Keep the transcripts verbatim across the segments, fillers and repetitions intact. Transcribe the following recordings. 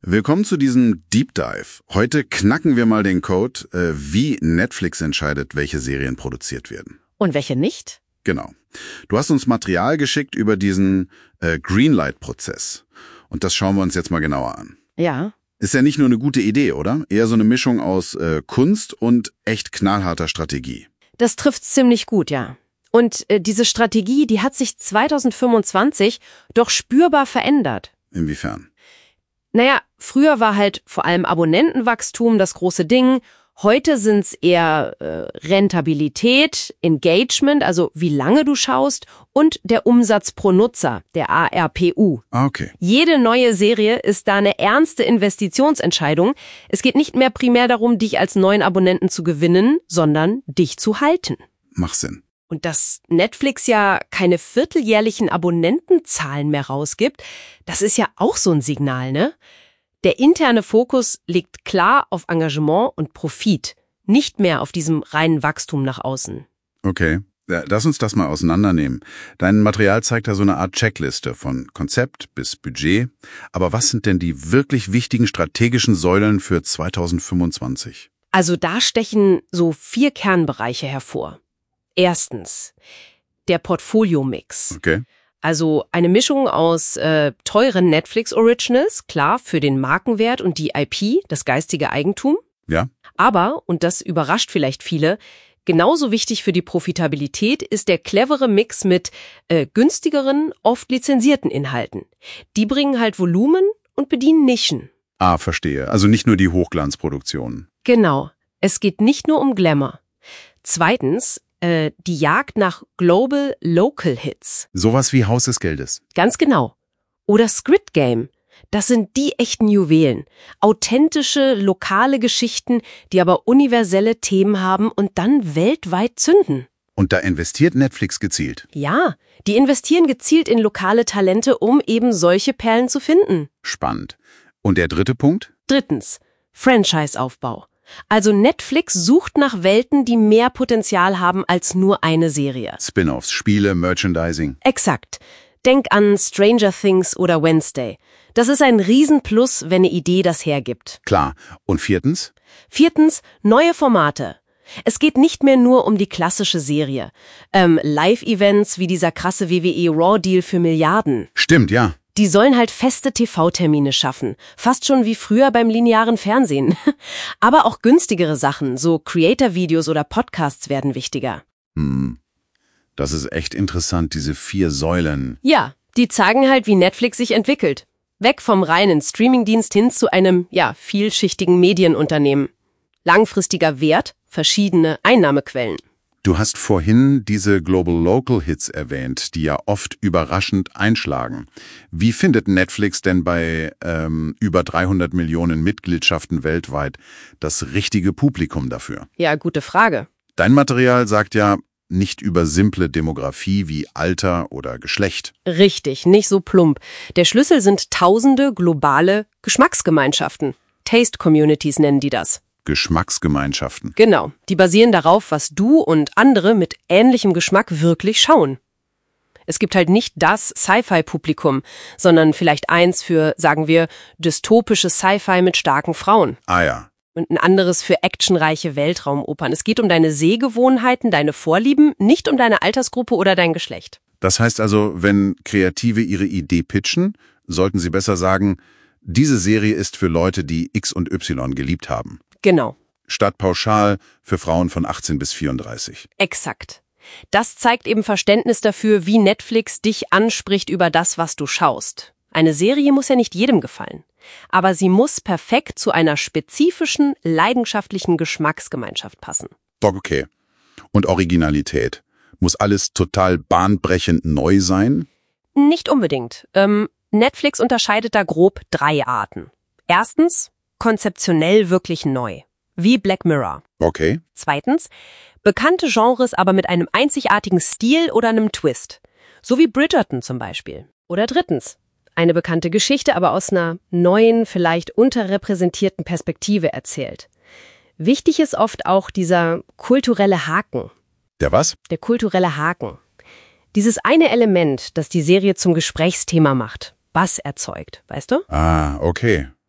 Willkommen zu diesem Deep Dive. Heute knacken wir mal den Code, äh, wie Netflix entscheidet, welche Serien produziert werden. Und welche nicht? Genau. Du hast uns Material geschickt über diesen äh, Greenlight-Prozess. Und das schauen wir uns jetzt mal genauer an. Ja. Ist ja nicht nur eine gute Idee, oder? Eher so eine Mischung aus äh, Kunst und echt knallharter Strategie. Das trifft ziemlich gut, ja. Und äh, diese Strategie, die hat sich zwanzig fünfundzwanzig doch spürbar verändert. Inwiefern? Naja, früher war halt vor allem Abonnentenwachstum das große Ding. Heute sind's eher äh, Rentabilität, Engagement, also wie lange du schaust, und der Umsatz pro Nutzer, der A R P U. Ah, okay. Jede neue Serie ist da eine ernste Investitionsentscheidung. Es geht nicht mehr primär darum, dich als neuen Abonnenten zu gewinnen, sondern dich zu halten. Macht Sinn. Und dass Netflix ja keine vierteljährlichen Abonnentenzahlen mehr rausgibt, das ist ja auch so ein Signal, ne? Der interne Fokus liegt klar auf Engagement und Profit, nicht mehr auf diesem reinen Wachstum nach außen. Okay. Ja, lass uns das mal auseinandernehmen. Dein Material zeigt da so eine Art Checkliste von Konzept bis Budget. Aber was sind denn die wirklich wichtigen strategischen Säulen für zwanzig fünfundzwanzig? Also da stechen so vier Kernbereiche hervor. Erstens, der Portfolio-Mix. Okay. Also eine Mischung aus äh, teuren Netflix-Originals, klar, für den Markenwert und die I P, das geistige Eigentum. Ja. Aber, und das überrascht vielleicht viele, genauso wichtig für die Profitabilität ist der clevere Mix mit äh, günstigeren, oft lizenzierten Inhalten. Die bringen halt Volumen und bedienen Nischen. Ah, verstehe. Also nicht nur die Hochglanzproduktionen. Genau. Es geht nicht nur um Glamour. Zweitens, äh, die Jagd nach Global Local Hits. Sowas wie Haus des Geldes. Ganz genau. Oder Squid Game. Das sind die echten Juwelen. Authentische, lokale Geschichten, die aber universelle Themen haben und dann weltweit zünden. Und da investiert Netflix gezielt. Ja, die investieren gezielt in lokale Talente, um eben solche Perlen zu finden. Spannend. Und der dritte Punkt? Drittens, Franchise-Aufbau. Also Netflix sucht nach Welten, die mehr Potenzial haben als nur eine Serie. Spin-offs, Spiele, Merchandising. Exakt. Denk an Stranger Things oder Wednesday. Das ist ein Riesenplus, wenn eine Idee das hergibt. Klar. Und viertens? Viertens, neue Formate. Es geht nicht mehr nur um die klassische Serie. Ähm, Live-Events wie dieser krasse W W E-Raw-Deal für Milliarden. Stimmt, ja. Die sollen halt feste T V-Termine schaffen. Fast schon wie früher beim linearen Fernsehen. Aber auch günstigere Sachen, so Creator-Videos oder Podcasts werden wichtiger. Hm. Das ist echt interessant, diese vier Säulen. Ja, die zeigen halt, wie Netflix sich entwickelt. Weg vom reinen Streamingdienst hin zu einem, ja, vielschichtigen Medienunternehmen. Langfristiger Wert, verschiedene Einnahmequellen. Du hast vorhin diese Global Local Hits erwähnt, die ja oft überraschend einschlagen. Wie findet Netflix denn bei ähm, über dreihundert Millionen Mitgliedschaften weltweit das richtige Publikum dafür? Ja, gute Frage. Dein Material sagt ja nicht über simple Demografie wie Alter oder Geschlecht. Richtig, nicht so plump. Der Schlüssel sind tausende globale Geschmacksgemeinschaften. Taste Communities nennen die das. Geschmacksgemeinschaften. Genau, die basieren darauf, was du und andere mit ähnlichem Geschmack wirklich schauen. Es gibt halt nicht das Sci-Fi-Publikum, sondern vielleicht eins für, sagen wir, dystopische Sci-Fi mit starken Frauen. Ah ja. Und ein anderes für actionreiche Weltraumopern. Es geht um deine Sehgewohnheiten, deine Vorlieben, nicht um deine Altersgruppe oder dein Geschlecht. Das heißt also, wenn Kreative ihre Idee pitchen, sollten sie besser sagen, diese Serie ist für Leute, die X und Y geliebt haben. Genau. Statt pauschal für Frauen von achtzehn bis vierunddreißig. Exakt. Das zeigt eben Verständnis dafür, wie Netflix dich anspricht über das, was du schaust. Eine Serie muss ja nicht jedem gefallen. Aber sie muss perfekt zu einer spezifischen, leidenschaftlichen Geschmacksgemeinschaft passen. Doch, okay. Und Originalität. Muss alles total bahnbrechend neu sein? Nicht unbedingt. Ähm, Netflix unterscheidet da grob drei Arten. Erstens, konzeptionell wirklich neu. Wie Black Mirror. Okay. Zweitens, bekannte Genres, aber mit einem einzigartigen Stil oder einem Twist. So wie Bridgerton zum Beispiel. Oder drittens, eine bekannte Geschichte, aber aus einer neuen, vielleicht unterrepräsentierten Perspektive erzählt. Wichtig ist oft auch dieser kulturelle Haken. Der was? Der kulturelle Haken. Dieses eine Element, das die Serie zum Gesprächsthema macht. Buzz erzeugt, weißt du? Ah, okay.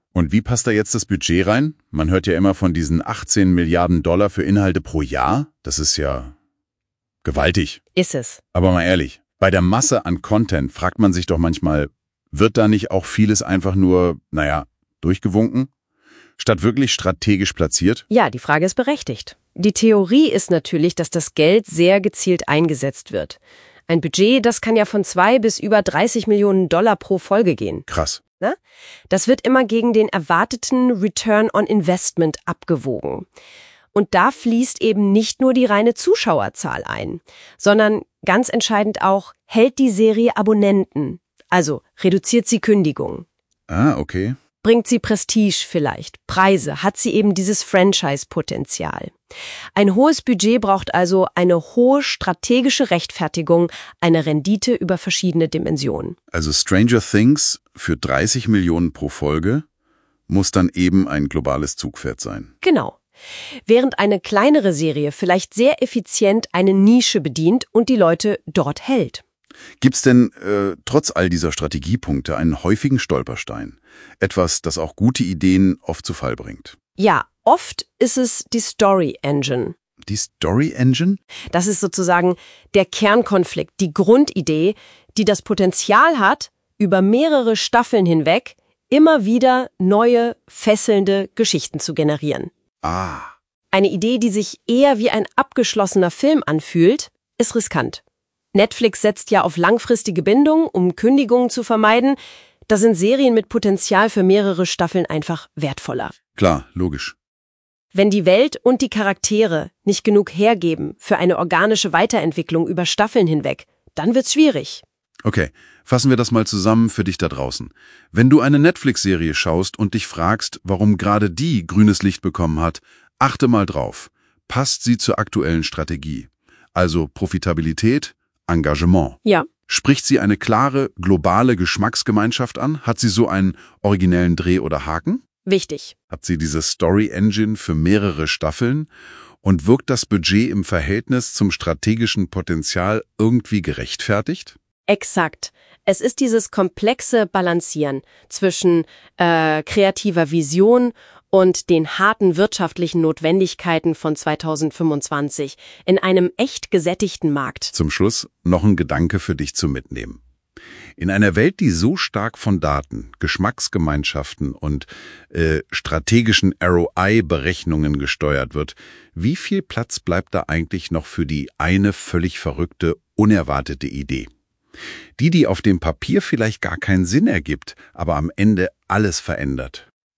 Und wie passt da jetzt das Budget rein? Man hört ja immer von diesen achtzehn Milliarden Dollar für Inhalte pro Jahr. Das ist ja gewaltig. Ist es. Aber mal ehrlich, bei der Masse an Content fragt man sich doch manchmal, wird da nicht auch vieles einfach nur, naja, durchgewunken? Statt wirklich strategisch platziert? Ja, die Frage ist berechtigt. Die Theorie ist natürlich, dass das Geld sehr gezielt eingesetzt wird. Ein Budget, das kann ja von zwei bis über dreißig Millionen Dollar pro Folge gehen. Krass. Ne? Das wird immer gegen den erwarteten Return on Investment abgewogen. Und da fließt eben nicht nur die reine Zuschauerzahl ein, sondern ganz entscheidend auch, hält die Serie Abonnenten, also reduziert sie Kündigungen. Ah, okay. Bringt sie Prestige vielleicht, Preise, hat sie eben dieses Franchise-Potenzial. Ein hohes Budget braucht also eine hohe strategische Rechtfertigung, eine Rendite über verschiedene Dimensionen. Also Stranger Things für dreißig Millionen pro Folge muss dann eben ein globales Zugpferd sein. Genau. Während eine kleinere Serie vielleicht sehr effizient eine Nische bedient und die Leute dort hält. Gibt's denn äh, trotz all dieser Strategiepunkte einen häufigen Stolperstein? Etwas, das auch gute Ideen oft zu Fall bringt? Ja, oft ist es die Story Engine. Die Story Engine? Das ist sozusagen der Kernkonflikt, die Grundidee, die das Potenzial hat, über mehrere Staffeln hinweg immer wieder neue, fesselnde Geschichten zu generieren. Ah. Eine Idee, die sich eher wie ein abgeschlossener Film anfühlt, ist riskant. Netflix setzt ja auf langfristige Bindung, um Kündigungen zu vermeiden. Da sind Serien mit Potenzial für mehrere Staffeln einfach wertvoller. Klar, logisch. Wenn die Welt und die Charaktere nicht genug hergeben für eine organische Weiterentwicklung über Staffeln hinweg, dann wird's schwierig. Okay, fassen wir das mal zusammen für dich da draußen. Wenn du eine Netflix-Serie schaust und dich fragst, warum gerade die grünes Licht bekommen hat, achte mal drauf. Passt sie zur aktuellen Strategie? Also Profitabilität, Engagement. Ja. Spricht sie eine klare, globale Geschmacksgemeinschaft an? Hat sie so einen originellen Dreh oder Haken? Wichtig. Hat sie diese Story-Engine für mehrere Staffeln? Und wirkt das Budget im Verhältnis zum strategischen Potenzial irgendwie gerechtfertigt? Exakt. Es ist dieses komplexe Balancieren zwischen äh, kreativer Vision und den harten wirtschaftlichen Notwendigkeiten von zweitausendfünfundzwanzig in einem echt gesättigten Markt. Zum Schluss noch ein Gedanke für dich zum Mitnehmen. In einer Welt, die so stark von Daten, Geschmacksgemeinschaften und äh, strategischen R O I-Berechnungen gesteuert wird, wie viel Platz bleibt da eigentlich noch für die eine völlig verrückte, unerwartete Idee? Die, die auf dem Papier vielleicht gar keinen Sinn ergibt, aber am Ende alles verändert.